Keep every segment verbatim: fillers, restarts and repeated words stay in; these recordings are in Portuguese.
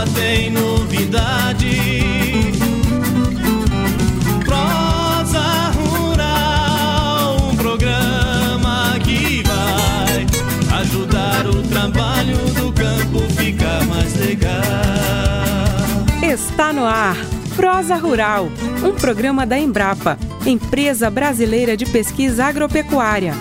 Embrapa tem novidade. Prosa Rural, um programa que vai ajudar o trabalho do campo ficar mais legal. Está no ar Prosa Rural, um programa da Embrapa, Empresa Brasileira de Pesquisa Agropecuária.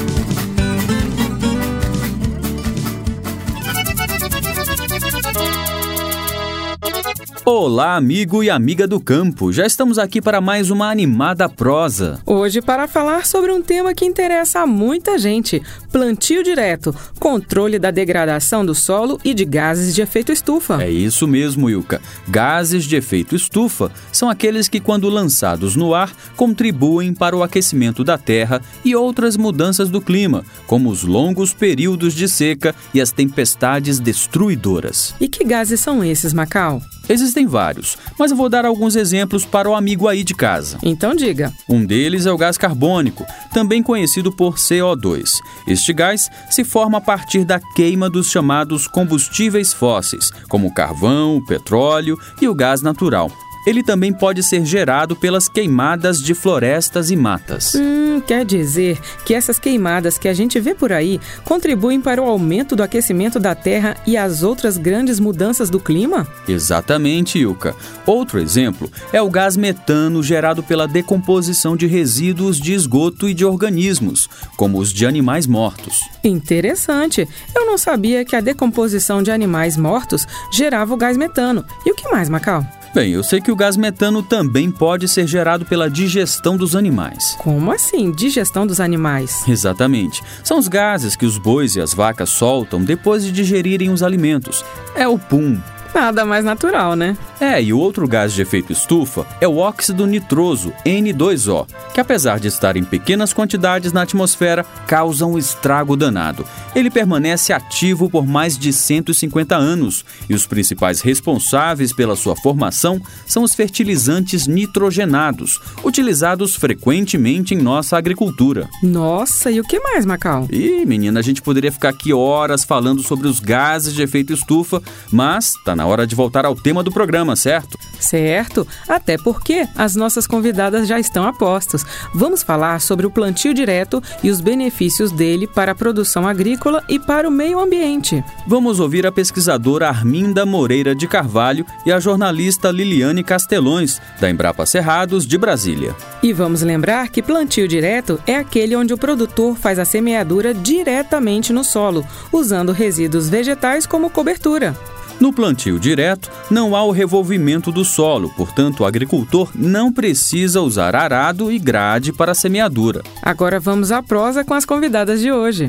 Olá, amigo e amiga do campo. Já estamos aqui para mais uma animada prosa. Hoje para falar sobre um tema que interessa a muita gente: plantio direto, controle da degradação do solo e de gases de efeito estufa. É isso mesmo, Ilka. Gases de efeito estufa são aqueles que, quando lançados no ar, contribuem para o aquecimento da terra e outras mudanças do clima, como os longos períodos de seca e as tempestades destruidoras. E que gases são esses, Macau? Existem vários, mas eu vou dar alguns exemplos para o amigo aí de casa. Então diga. Um deles é o gás carbônico, também conhecido por C O dois. Este gás se forma a partir da queima dos chamados combustíveis fósseis, como o carvão, o petróleo e o gás natural. Ele também pode ser gerado pelas queimadas de florestas e matas. Hum, quer dizer que essas queimadas que a gente vê por aí contribuem para o aumento do aquecimento da terra e as outras grandes mudanças do clima? Exatamente, Ilka. Outro exemplo é o gás metano gerado pela decomposição de resíduos de esgoto e de organismos, como os de animais mortos. Interessante. Eu não sabia que a decomposição de animais mortos gerava o gás metano. E o que mais, Macau? Bem, eu sei que o gás metano também pode ser gerado pela digestão dos animais. Como assim, digestão dos animais? Exatamente. São os gases que os bois e as vacas soltam depois de digerirem os alimentos. É o pum. Nada mais natural, né? É, e o outro gás de efeito estufa é o óxido nitroso, N dois O, que apesar de estar em pequenas quantidades na atmosfera, causa um estrago danado. Ele permanece ativo por mais de cento e cinquenta anos, e os principais responsáveis pela sua formação são os fertilizantes nitrogenados, utilizados frequentemente em nossa agricultura. Nossa, e o que mais, Macau? Ih, menina, a gente poderia ficar aqui horas falando sobre os gases de efeito estufa, mas tá na hora de voltar ao tema do programa, certo? Certo, até porque as nossas convidadas já estão a postos. Vamos falar sobre o plantio direto e os benefícios dele para a produção agrícola e para o meio ambiente. Vamos ouvir a pesquisadora Arminda Moreira de Carvalho e a jornalista Liliane Castelões, da Embrapa Cerrados, de Brasília. E vamos lembrar que plantio direto é aquele onde o produtor faz a semeadura diretamente no solo, usando resíduos vegetais como cobertura. No plantio direto, não há o revolvimento do solo, portanto, o agricultor não precisa usar arado e grade para a semeadura. Agora vamos à prosa com as convidadas de hoje.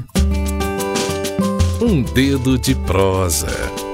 Um dedo de prosa.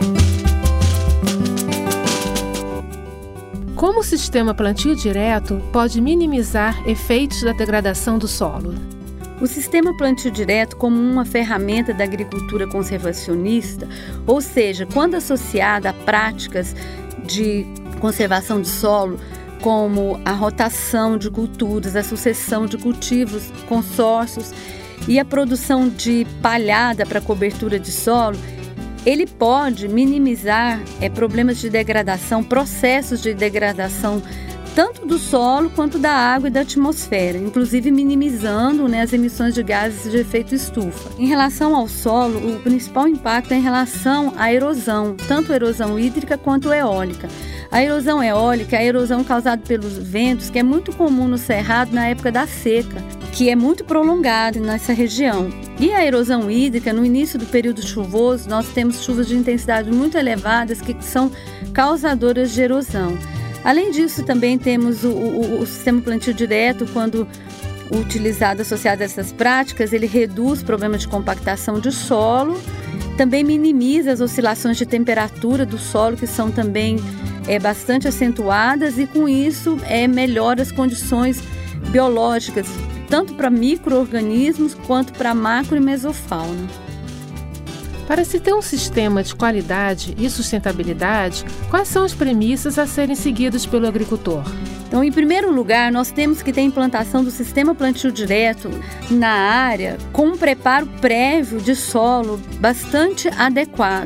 Como o sistema plantio direto pode minimizar efeitos da degradação do solo? O sistema plantio direto, como uma ferramenta da agricultura conservacionista, ou seja, quando associada a práticas de conservação de solo, como a rotação de culturas, a sucessão de cultivos, consórcios e a produção de palhada para cobertura de solo, ele pode minimizar é, problemas de degradação, processos de degradação tanto do solo quanto da água e da atmosfera, inclusive minimizando né, as emissões de gases de efeito estufa. Em relação ao solo, o principal impacto é em relação à erosão, tanto a erosão hídrica quanto eólica. A erosão eólica é a erosão causada pelos ventos, que é muito comum no Cerrado na época da seca, que é muito prolongada nessa região. E a erosão hídrica, no início do período chuvoso, nós temos chuvas de intensidade muito elevadas que são causadoras de erosão. Além disso, também temos o, o, o sistema plantio direto, quando utilizado associado a essas práticas, ele reduz problemas de compactação de solo, também minimiza as oscilações de temperatura do solo, que são também é, bastante acentuadas, e com isso é, melhora as condições biológicas, tanto para micro-organismos quanto para macro e mesofauna. Para se ter um sistema de qualidade e sustentabilidade, quais são as premissas a serem seguidas pelo agricultor? Então, em primeiro lugar, nós temos que ter a implantação do sistema plantio direto na área com um preparo prévio de solo bastante adequado.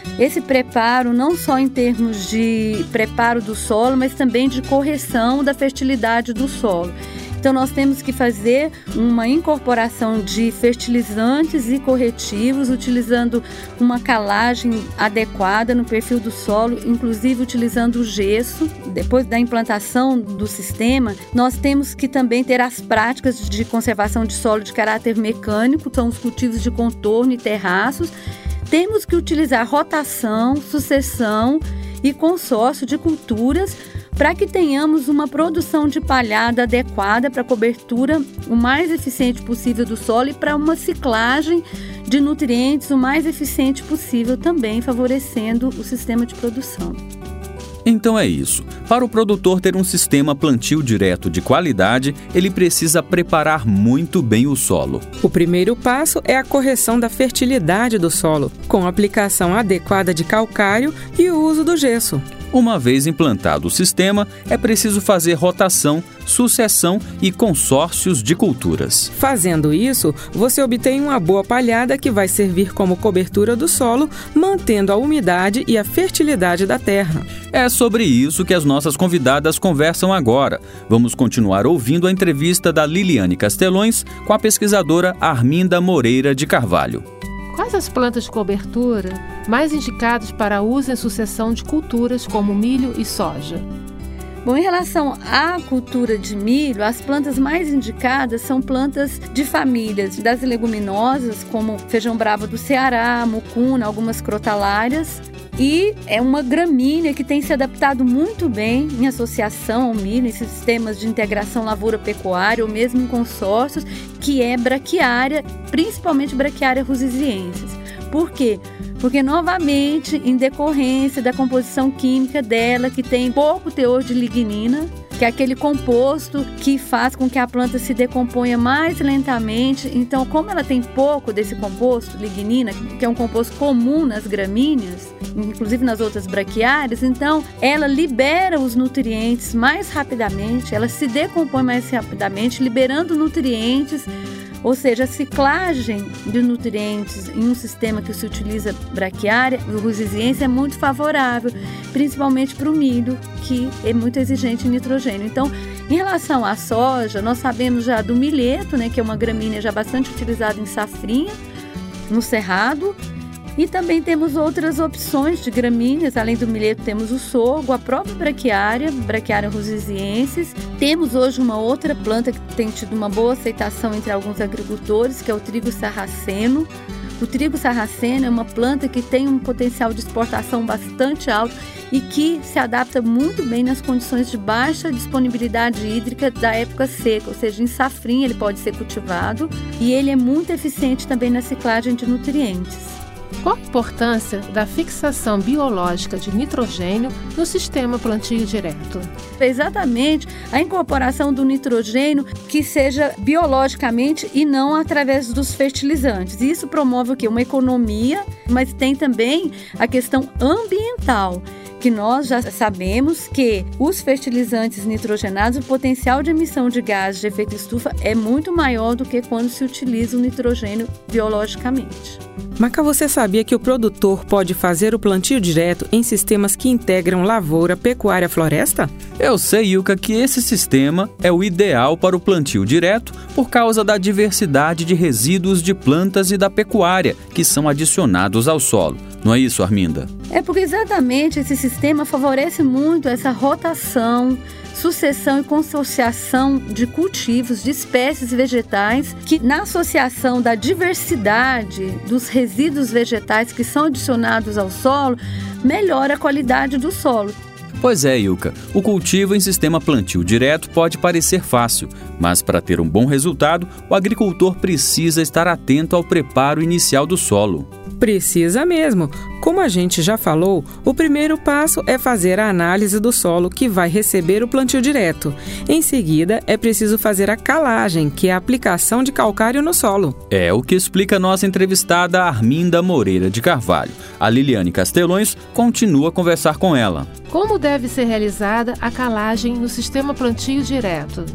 esse preparo não só em termos de preparo do solo, mas também de correção da fertilidade do solo. Então, nós temos que fazer uma incorporação de fertilizantes e corretivos, utilizando uma calagem adequada no perfil do solo, inclusive utilizando o gesso. Depois da implantação do sistema, nós temos que também ter as práticas de conservação de solo de caráter mecânico, são os cultivos de contorno e terraços. Temos que utilizar rotação, sucessão e consórcio de culturas para que tenhamos uma produção de palhada adequada para a cobertura o mais eficiente possível do solo e para uma ciclagem de nutrientes o mais eficiente possível, também favorecendo o sistema de produção. Então é isso. Para o produtor ter um sistema plantio direto de qualidade, ele precisa preparar muito bem o solo. O primeiro passo é a correção da fertilidade do solo, com a aplicação adequada de calcário e o uso do gesso. Uma vez implantado o sistema, é preciso fazer rotação, sucessão e consórcios de culturas. Fazendo isso, você obtém uma boa palhada que vai servir como cobertura do solo, mantendo a umidade e a fertilidade da terra. É sobre isso que as nossas convidadas conversam agora. Vamos continuar ouvindo a entrevista da Liliane Castelões com a pesquisadora Arminda Moreira de Carvalho. Quais as plantas de cobertura mais indicadas para uso em sucessão de culturas como milho e soja? Bom, em relação à cultura de milho, as plantas mais indicadas são plantas de famílias das leguminosas, como feijão bravo do Ceará, mucuna, algumas crotalárias. E é uma gramínea que tem se adaptado muito bem em associação ao milho, em sistemas de integração lavoura-pecuária ou mesmo em consórcios, que é braquiária, principalmente braquiária rusiziensis. Por quê? Porque, novamente, em decorrência da composição química dela, que tem pouco teor de lignina, que é aquele composto que faz com que a planta se decomponha mais lentamente. Então, como ela tem pouco desse composto, lignina, que é um composto comum nas gramíneas, inclusive nas outras braquiárias, então ela libera os nutrientes mais rapidamente, ela se decompõe mais rapidamente, liberando nutrientes. Ou seja, a ciclagem de nutrientes em um sistema que se utiliza braquiária, o rusiziense, é muito favorável, principalmente para o milho, que é muito exigente em nitrogênio. Então, em relação à soja, nós sabemos já do milheto, né, que é uma gramínea já bastante utilizada em safrinha, no cerrado. E também temos outras opções de gramíneas, além do milheto temos o sorgo, a própria braquiária, braquiária rusiziensis. Temos hoje uma outra planta que tem tido uma boa aceitação entre alguns agricultores, que é o trigo sarraceno. O trigo sarraceno é uma planta que tem um potencial de exportação bastante alto e que se adapta muito bem nas condições de baixa disponibilidade hídrica da época seca, ou seja, em safrinha ele pode ser cultivado e ele é muito eficiente também na ciclagem de nutrientes. Qual a importância da fixação biológica de nitrogênio no sistema plantio direto? Exatamente, a incorporação do nitrogênio que seja biologicamente e não através dos fertilizantes. Isso promove o quê? Uma economia, mas tem também a questão ambiental, que nós já sabemos que os fertilizantes nitrogenados, o potencial de emissão de gases de efeito estufa é muito maior do que quando se utiliza o nitrogênio biologicamente. Maca, você sabia que o produtor pode fazer o plantio direto em sistemas que integram lavoura, pecuária, floresta? Eu sei, Ilka, que esse sistema é o ideal para o plantio direto por causa da diversidade de resíduos de plantas e da pecuária que são adicionados ao solo. Não é isso, Arminda? É porque exatamente esse sistema favorece muito essa rotação, sucessão e consorciação de cultivos, de espécies vegetais, que na associação da diversidade dos resíduos vegetais que são adicionados ao solo, melhora a qualidade do solo. Pois é, Ilka, o cultivo em sistema plantio direto pode parecer fácil, mas para ter um bom resultado, o agricultor precisa estar atento ao preparo inicial do solo. Precisa mesmo. Como a gente já falou, o primeiro passo é fazer a análise do solo que vai receber o plantio direto. Em seguida, é preciso fazer a calagem, que é a aplicação de calcário no solo. É o que explica a nossa entrevistada Arminda Moreira de Carvalho. A Liliane Castelões continua a conversar com ela. Como deve ser realizada a calagem no sistema plantio direto?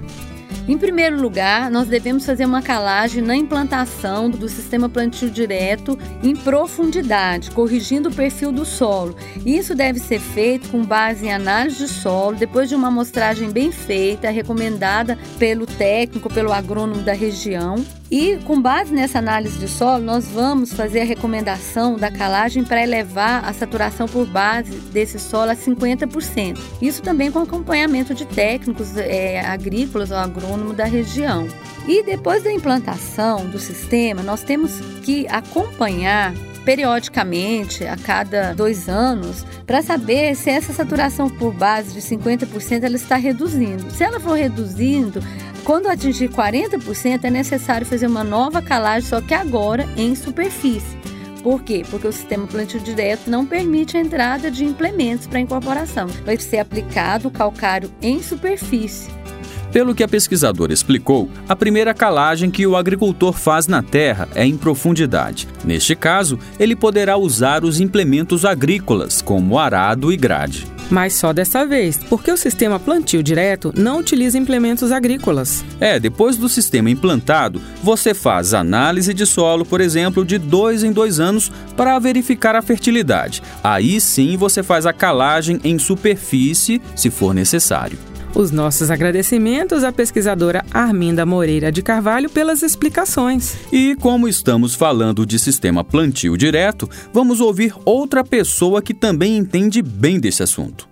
Em primeiro lugar, nós devemos fazer uma calagem na implantação do sistema plantio direto em profundidade, corrigindo o perfil do solo. Isso deve ser feito com base em análise de solo, depois de uma amostragem bem feita, recomendada pelo técnico, pelo agrônomo da região. E com base nessa análise de solo, nós vamos fazer a recomendação da calagem para elevar a saturação por base desse solo a cinquenta por cento. Isso também com acompanhamento de técnicos é, agrícolas ou agrônomos da região. E depois da implantação do sistema, nós temos que acompanhar periodicamente, a cada dois anos, para saber se essa saturação por base de cinquenta por cento ela está reduzindo. Se ela for reduzindo, quando atingir quarenta por cento, é necessário fazer uma nova calagem, só que agora em superfície. Por quê? Porque o sistema plantio direto não permite a entrada de implementos para incorporação. Vai ser aplicado o calcário em superfície. Pelo que a pesquisadora explicou, a primeira calagem que o agricultor faz na terra é em profundidade. Neste caso, ele poderá usar os implementos agrícolas, como arado e grade. Mas só dessa vez, porque o sistema plantio direto não utiliza implementos agrícolas. É, depois do sistema implantado, você faz análise de solo, por exemplo, de dois em dois anos para verificar a fertilidade. Aí sim você faz a calagem em superfície, se for necessário. Os nossos agradecimentos à pesquisadora Arminda Moreira de Carvalho pelas explicações. E como estamos falando de sistema plantio direto, vamos ouvir outra pessoa que também entende bem desse assunto.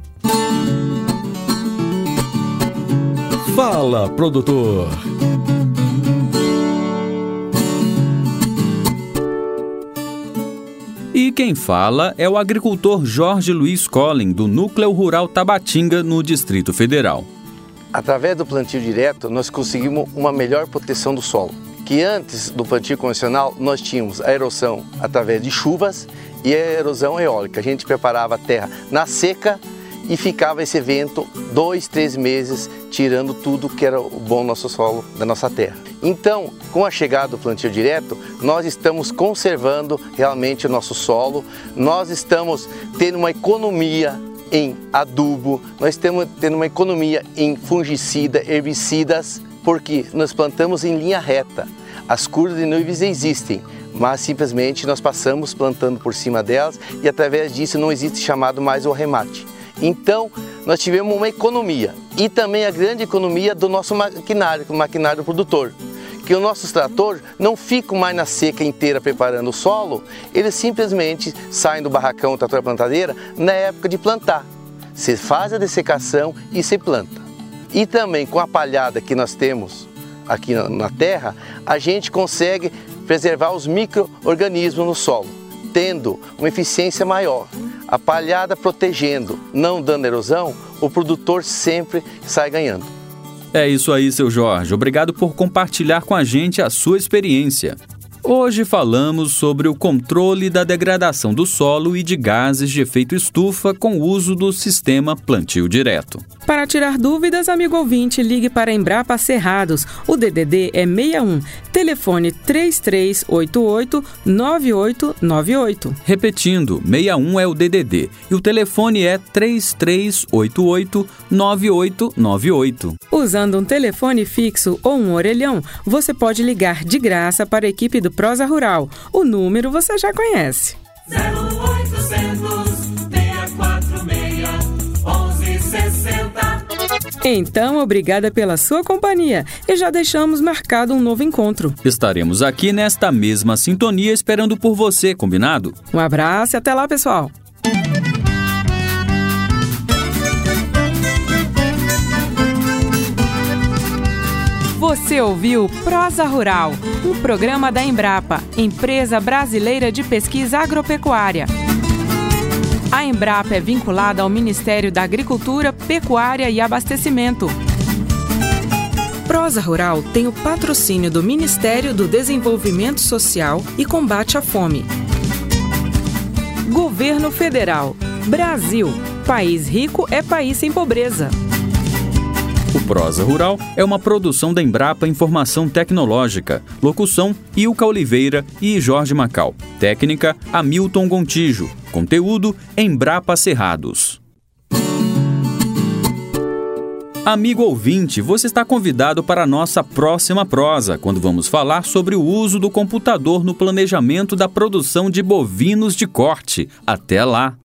Fala, produtor! E quem fala é o agricultor Jorge Luiz Collin, do Núcleo Rural Tabatinga, no Distrito Federal. Através do plantio direto, nós conseguimos uma melhor proteção do solo. Que antes do plantio convencional, nós tínhamos a erosão através de chuvas e a erosão eólica. A gente preparava a terra na seca e ficava esse evento dois, três meses tirando tudo que era o bom nosso solo, da nossa terra. Então, com a chegada do plantio direto, nós estamos conservando realmente o nosso solo, nós estamos tendo uma economia em adubo, nós estamos tendo uma economia em fungicida, herbicidas, porque nós plantamos em linha reta. As curvas de nuvens existem, mas simplesmente nós passamos plantando por cima delas e através disso não existe chamado mais o remate. Então, nós tivemos uma economia e também a grande economia do nosso maquinário, o maquinário produtor. Que os nossos tratores não ficam mais na seca inteira preparando o solo, eles simplesmente saem do barracão, do trator plantadeira, na época de plantar. Você faz a dessecação e se planta. E também com a palhada que nós temos aqui na, na terra, a gente consegue preservar os micro-organismos no solo, tendo uma eficiência maior. A palhada protegendo, não dando erosão, o produtor sempre sai ganhando. É isso aí, seu Jorge. Obrigado por compartilhar com a gente a sua experiência. Hoje falamos sobre o controle da degradação do solo e de gases de efeito estufa com o uso do sistema plantio direto. Para tirar dúvidas, amigo ouvinte, ligue para a Embrapa Cerrados. O D D D é sessenta e um, telefone três três oito oito, nove oito nove oito. Repetindo, sessenta e um é o D D D e o telefone é três três oito oito, nove oito nove oito. Usando um telefone fixo ou um orelhão, você pode ligar de graça para a equipe do Prosa Rural. O número você já conhece. zero oitocentos, seis quatro seis, onze sessenta. Então, obrigada pela sua companhia e já deixamos marcado um novo encontro. Estaremos aqui nesta mesma sintonia esperando por você, combinado? Um abraço e até lá, pessoal! Você ouviu Prosa Rural, um programa da Embrapa, Empresa Brasileira de Pesquisa Agropecuária. A Embrapa é vinculada ao Ministério da Agricultura, Pecuária e Abastecimento. Prosa Rural tem o patrocínio do Ministério do Desenvolvimento Social e Combate à Fome. Governo Federal. Brasil. País rico é país sem pobreza. O Prosa Rural é uma produção da Embrapa Informação Tecnológica. Locução, Ilka Oliveira e Jorge Macal. Técnica, Hamilton Gontijo. Conteúdo, Embrapa Cerrados. Amigo ouvinte, você está convidado para a nossa próxima prosa, quando vamos falar sobre o uso do computador no planejamento da produção de bovinos de corte. Até lá!